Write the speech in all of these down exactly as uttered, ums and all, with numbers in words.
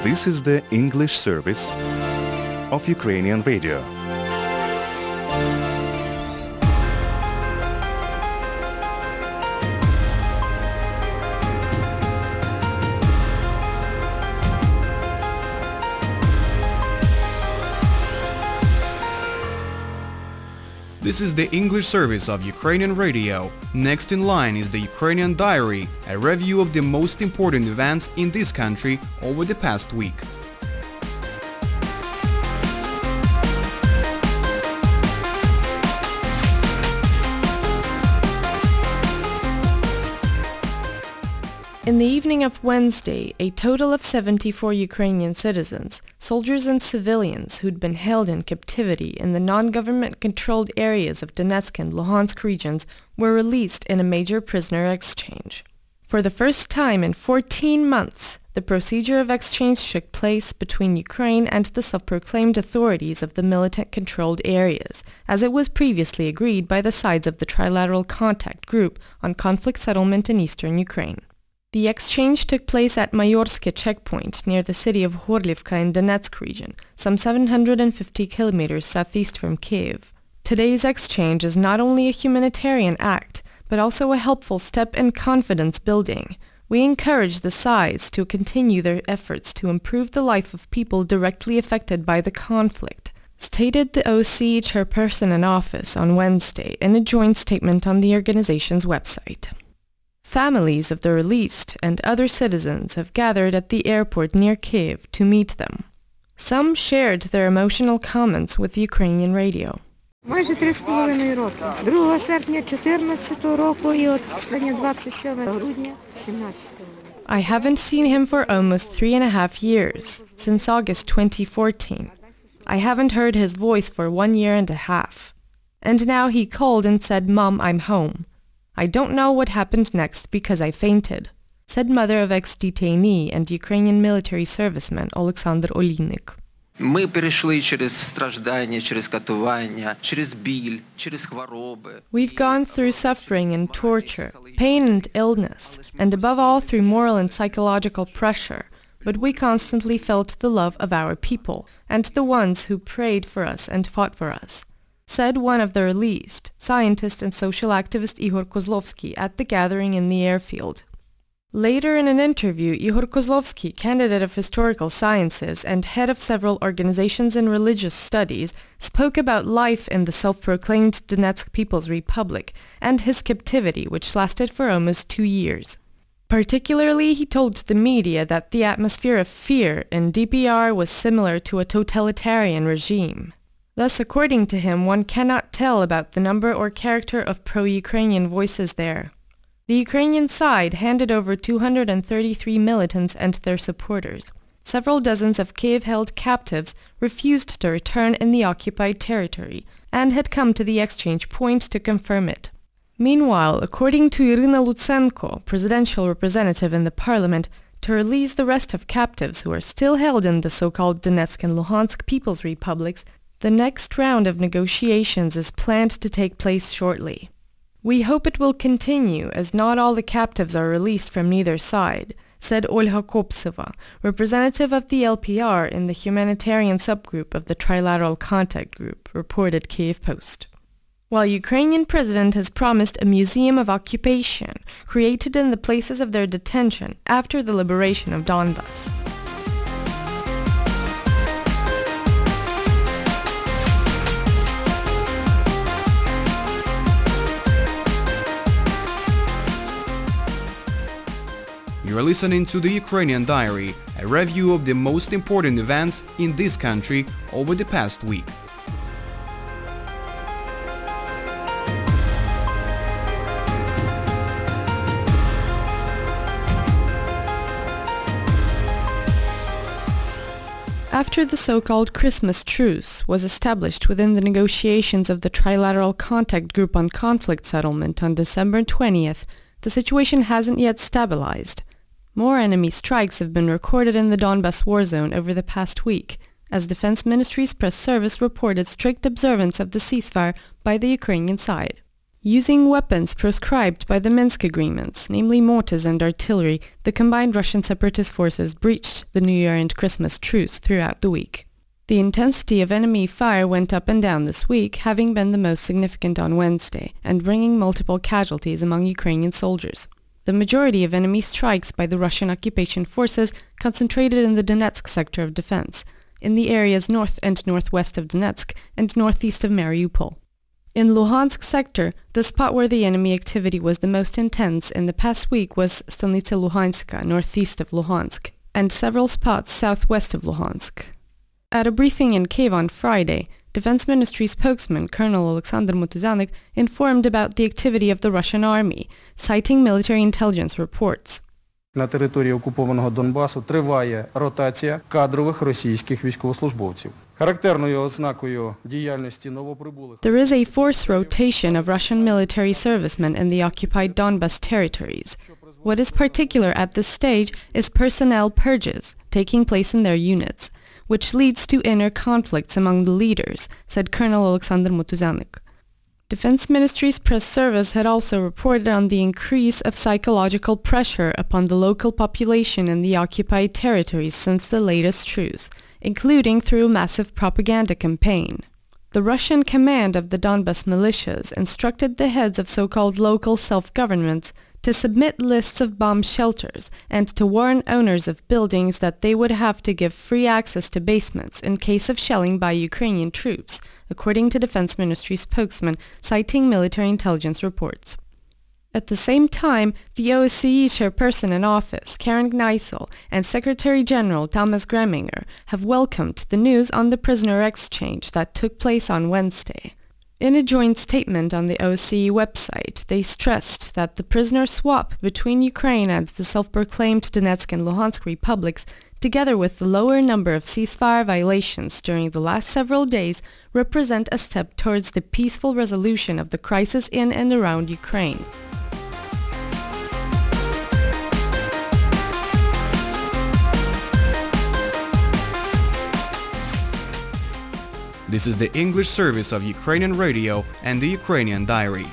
This is the English service of Ukrainian Radio. This is the English service of Ukrainian Radio. Next in line is the Ukrainian Diary, a review of the most important events in this country over the past week. In the evening of Wednesday, a total of seventy-four Ukrainian citizens, soldiers and civilians who'd been held in captivity in the non-government-controlled areas of Donetsk and Luhansk regions were released in a major prisoner exchange. For the first time in fourteen months, the procedure of exchange took place between Ukraine and the self-proclaimed authorities of the militant-controlled areas, as it was previously agreed by the sides of the Trilateral Contact Group on conflict settlement in eastern Ukraine. The exchange took place at Mayorske checkpoint near the city of Horlivka in Donetsk region, some seven hundred fifty kilometers southeast from Kiev. Today's exchange is not only a humanitarian act, but also a helpful step in confidence building. We encourage the sides to continue their efforts to improve the life of people directly affected by the conflict, stated the O C E chairperson in office on Wednesday in a joint statement on the organization's website. Families of the released and other citizens have gathered at the airport near Kiev to meet them. Some shared their emotional comments with Ukrainian radio. Майже три з половиною роки. другого серпня чотирнадцятого року і от останнє двадцять сьомого грудня сімнадцятого. I haven't seen him for almost three and a half years, since August twenty fourteen. I haven't heard his voice for one year and a half. And now he called and said, "Mom, I'm home. I don't know what happened next because I fainted," said mother of ex-detainee and Ukrainian military serviceman Oleksandr Olinik. Ми перейшли через страждання, через катування, через біль, через хвороби. We've gone through suffering and torture, pain and illness, and above all through moral and psychological pressure, but we constantly felt the love of our people and the ones who prayed for us and fought for us, said one of the released, scientist and social activist Ihor Kozlovsky at the gathering in the airfield. Later in an interview, Ihor Kozlovsky, candidate of historical sciences and head of several organizations in religious studies, spoke about life in the self-proclaimed Donetsk People's Republic and his captivity, which lasted for almost two years. Particularly, he told the media that the atmosphere of fear in D P R was similar to a totalitarian regime. Thus, according to him, one cannot tell about the number or character of pro-Ukrainian voices there. The Ukrainian side handed over two hundred thirty-three militants and their supporters. Several dozens of Kiev-held captives refused to return in the occupied territory and had come to the exchange point to confirm it. Meanwhile, according to Irina Lutsenko, presidential representative in the parliament, to release the rest of captives who are still held in the so-called Donetsk and Luhansk People's Republics, the next round of negotiations is planned to take place shortly. We hope it will continue, as not all the captives are released from neither side, said Olga Kopseva, representative of the L P R in the humanitarian subgroup of the Trilateral Contact Group, reported Kyiv Post. While Ukrainian president has promised a museum of occupation created in the places of their detention after the liberation of Donbas. You are listening to the Ukrainian Diary, a review of the most important events in this country over the past week. After the so-called Christmas truce was established within the negotiations of the Trilateral Contact Group on conflict settlement on December twentieth, the situation hasn't yet stabilized. More enemy strikes have been recorded in the Donbas war zone over the past week, as Defense Ministry's press service reported strict observance of the ceasefire by the Ukrainian side. Using weapons proscribed by the Minsk agreements, namely mortars and artillery, the combined Russian separatist forces breached the New Year and Christmas truce throughout the week. The intensity of enemy fire went up and down this week, having been the most significant on Wednesday, and bringing multiple casualties among Ukrainian soldiers. The majority of enemy strikes by the Russian occupation forces concentrated in the Donetsk sector of defense, in the areas north and northwest of Donetsk and northeast of Mariupol. In Luhansk sector, the spot where the enemy activity was the most intense in the past week was Stanitsa Luhanska, northeast of Luhansk, and several spots southwest of Luhansk. At a briefing in Kyiv on Friday, Defense Ministry spokesman Colonel Alexander Mutuzanik informed about the activity of the Russian army, citing military intelligence reports. На території окупованого Донбасу триває ротація кадрових російських військовослужбовців. Характерною ознакою діяльності новоприбулих There is a forced rotation of Russian military servicemen in the occupied Donbas territories. What is particular at this stage is personnel purges taking place in their units, which leads to inner conflicts among the leaders, said Colonel Alexander Mutuzanik. Defense Ministry's press service had also reported on the increase of psychological pressure upon the local population in the occupied territories since the latest truce, including through a massive propaganda campaign. The Russian command of the Donbas militias instructed the heads of so-called local self-governments to submit lists of bomb shelters and to warn owners of buildings that they would have to give free access to basements in case of shelling by Ukrainian troops, according to Defense Ministry spokesman, citing military intelligence reports. At the same time, the O S C E chairperson in office, Karen Gneisel, and Secretary General Thomas Greminger have welcomed the news on the prisoner exchange that took place on Wednesday. In a joint statement on the O S C E website, they stressed that the prisoner swap between Ukraine and the self-proclaimed Donetsk and Luhansk republics, together with the lower number of ceasefire violations during the last several days, represent a step towards the peaceful resolution of the crisis in and around Ukraine. This is the English service of Ukrainian Radio and the Ukrainian Diary.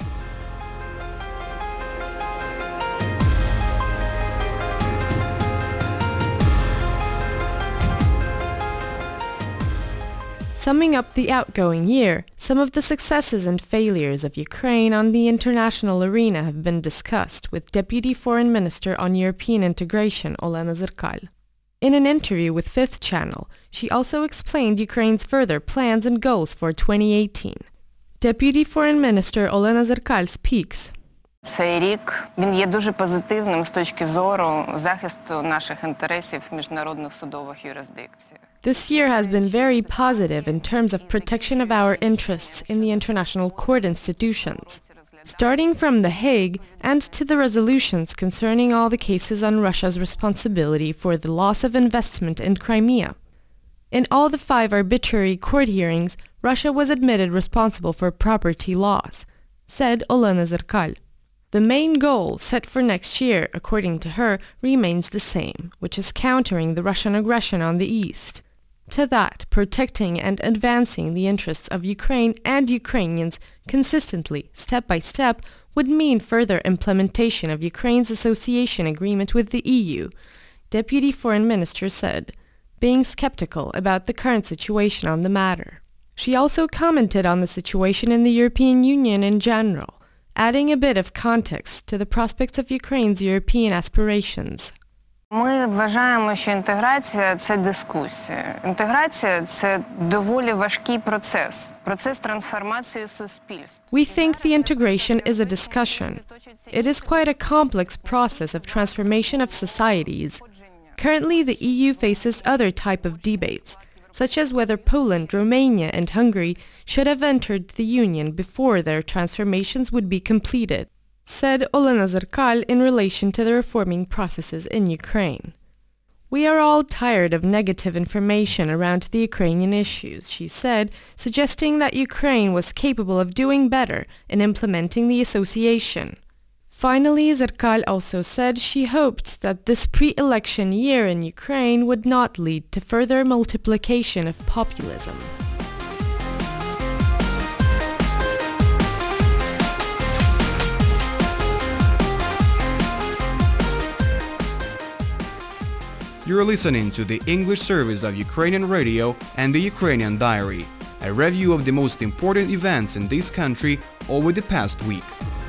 Summing up the outgoing year, some of the successes and failures of Ukraine on the international arena have been discussed with Deputy Foreign Minister on European Integration Olena Zerkal. In an interview with Fifth Channel, she also explained Ukraine's further plans and goals for twenty eighteen. Deputy Foreign Minister Olena Zerkal speaks. Цей рік він є дуже позитивним з точки зору захисту наших інтересів в міжнародних судових юрисдикціях. This year has been very positive in terms of protection of our interests in the international court institutions, starting from The Hague and to the resolutions concerning all the cases on Russia's responsibility for the loss of investment in Crimea. In all the five arbitrary court hearings, Russia was admitted responsible for property loss, said Olena Zerkal. The main goal set for next year, according to her, remains the same, which is countering the Russian aggression on the east. To that, protecting and advancing the interests of Ukraine and Ukrainians consistently, step by step, would mean further implementation of Ukraine's association agreement with the E U, Deputy Foreign Minister said, being skeptical about the current situation on the matter. She also commented on the situation in the European Union in general, adding a bit of context to the prospects of Ukraine's European aspirations. Ми вважаємо, що інтеграція – це дискусія. Інтеграція – це доволі важкий процес, процес трансформації суспільств. We think the integration is a discussion. It is quite a complex process of transformation of societies. Currently, the E U faces other type of debates, such as whether Poland, Romania, and Hungary should have entered the Union before their transformations would be completed, said Olena Zerkal in relation to the reforming processes in Ukraine. We are all tired of negative information around the Ukrainian issues, she said, suggesting that Ukraine was capable of doing better in implementing the association. Finally, Zerkal also said she hoped that this pre-election year in Ukraine would not lead to further multiplication of populism. You're listening to the English service of Ukrainian Radio and the Ukrainian Diary, a review of the most important events in this country over the past week.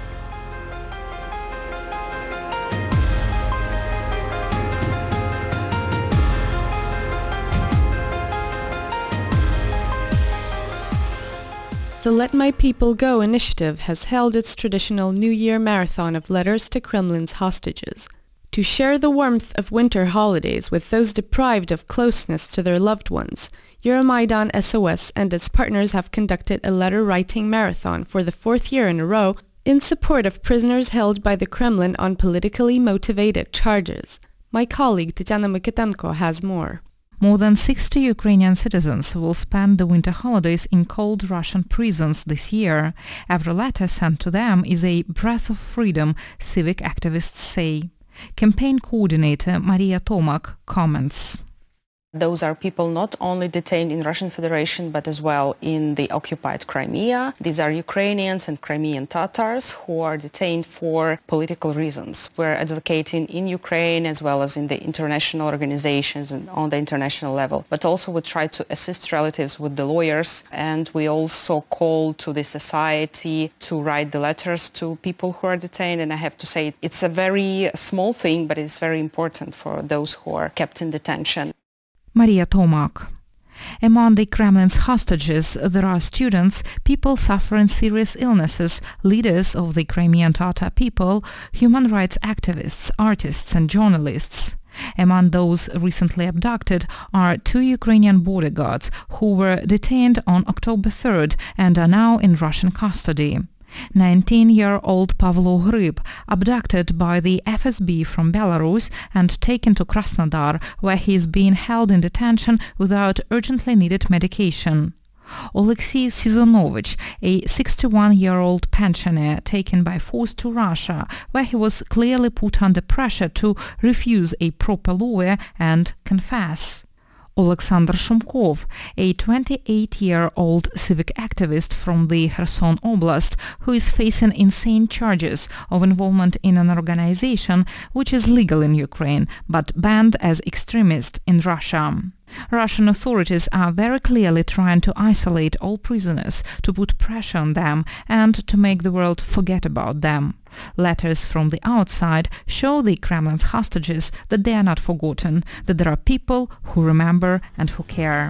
The Let My People Go initiative has held its traditional New Year marathon of letters to Kremlin's hostages. To share the warmth of winter holidays with those deprived of closeness to their loved ones, Euromaidan S O S and its partners have conducted a letter-writing marathon for the fourth year in a row in support of prisoners held by the Kremlin on politically motivated charges. My colleague Tatiana Mikitenko has more. More than sixty Ukrainian citizens will spend the winter holidays in cold Russian prisons this year. Every letter sent to them is a breath of freedom, civic activists say. Campaign coordinator Maria Tomak comments. Those are people not only detained in Russian Federation but as well in the occupied Crimea. These are Ukrainians and Crimean Tatars who are detained for political reasons. We're advocating in Ukraine as well as in the international organizations and on the international level. But also we try to assist relatives with the lawyers, and we also call to the society to write the letters to people who are detained. And I have to say it's a very small thing, but it's very important for those who are kept in detention. Maria Tomak. Among the Kremlin's hostages, there are students, people suffering serious illnesses, leaders of the Crimean Tatar people, human rights activists, artists and journalists. Among those recently abducted are two Ukrainian border guards who were detained on October third and are now in Russian custody. nineteen-year-old Pavlo Hryb, abducted by the F S B from Belarus and taken to Krasnodar, where he is being held in detention without urgently needed medication. Oleksiy Sizonovich, a sixty-one-year-old pensioner taken by force to Russia, where he was clearly put under pressure to refuse a proper lawyer and confess. Alexander Shumkov, a twenty-eight-year-old civic activist from the Kherson Oblast, who is facing insane charges of involvement in an organization which is legal in Ukraine but banned as extremist in Russia. Russian authorities are very clearly trying to isolate all prisoners, to put pressure on them, and to make the world forget about them. Letters from the outside show the Kremlin's hostages that they are not forgotten, that there are people who remember and who care.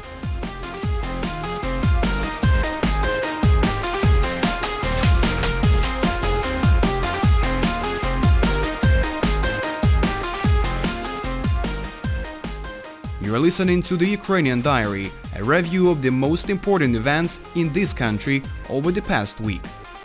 You're listening to the Ukrainian Diary, a review of the most important events in this country over the past week.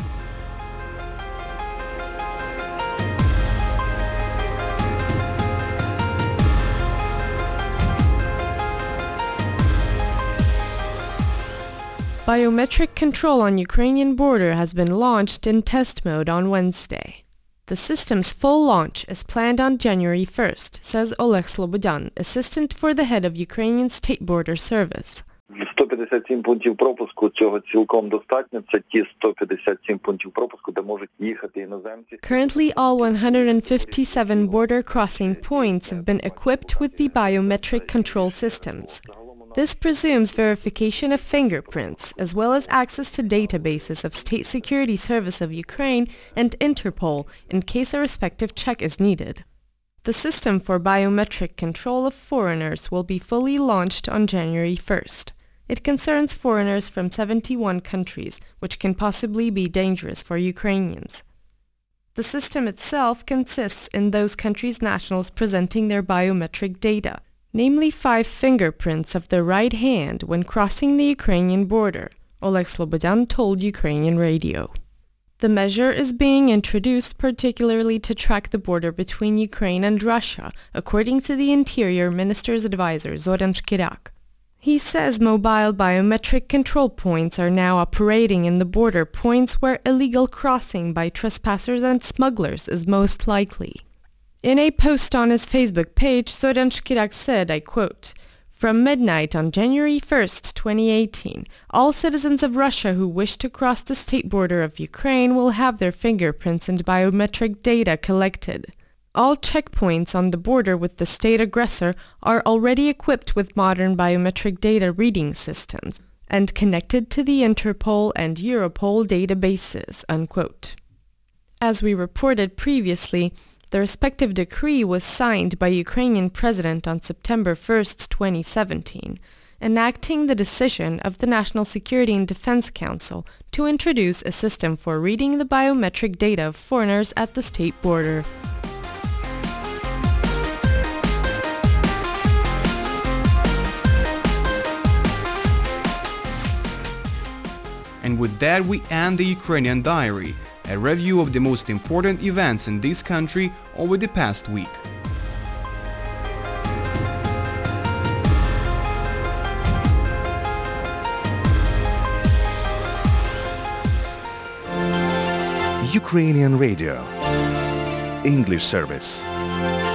Biometric control on Ukrainian border has been launched in test mode on Wednesday. The system's full launch is planned on January first, says Oleg Slobodyan, assistant for the head of Ukrainian State Border Service. сто п'ятдесят сім пунктів пропуску цього цілком достатньо. Це ті сто п'ятдесят сім пунктів пропуску, де можуть їхати іноземці. Currently, all one hundred fifty-seven border crossing points have been equipped with the biometric control systems. This presumes verification of fingerprints, as well as access to databases of State Security Service of Ukraine and Interpol in case a respective check is needed. The system for biometric control of foreigners will be fully launched on January first. It concerns foreigners from seventy-one countries, which can possibly be dangerous for Ukrainians. The system itself consists in those countries' nationals presenting their biometric data, namely five fingerprints of the right hand when crossing the Ukrainian border, Oleg Slobodyan told Ukrainian radio. The measure is being introduced particularly to track the border between Ukraine and Russia, according to the Interior Minister's advisor Zoran Shkiryak. He says mobile biometric control points are now operating in the border points where illegal crossing by trespassers and smugglers is most likely. In a post on his Facebook page, Zoran Shkiryak said, I quote, "From midnight on January first, twenty eighteen, all citizens of Russia who wish to cross the state border of Ukraine will have their fingerprints and biometric data collected. All checkpoints on the border with the state aggressor are already equipped with modern biometric data reading systems and connected to the Interpol and Europol databases, unquote. As we reported previously, the respective decree was signed by Ukrainian President on September first, twenty seventeen, enacting the decision of the National Security and Defense Council to introduce a system for reading the biometric data of foreigners at the state border. And with that we end the Ukrainian Diary, a review of the most important events in this country over the past week. Ukrainian Radio, English service.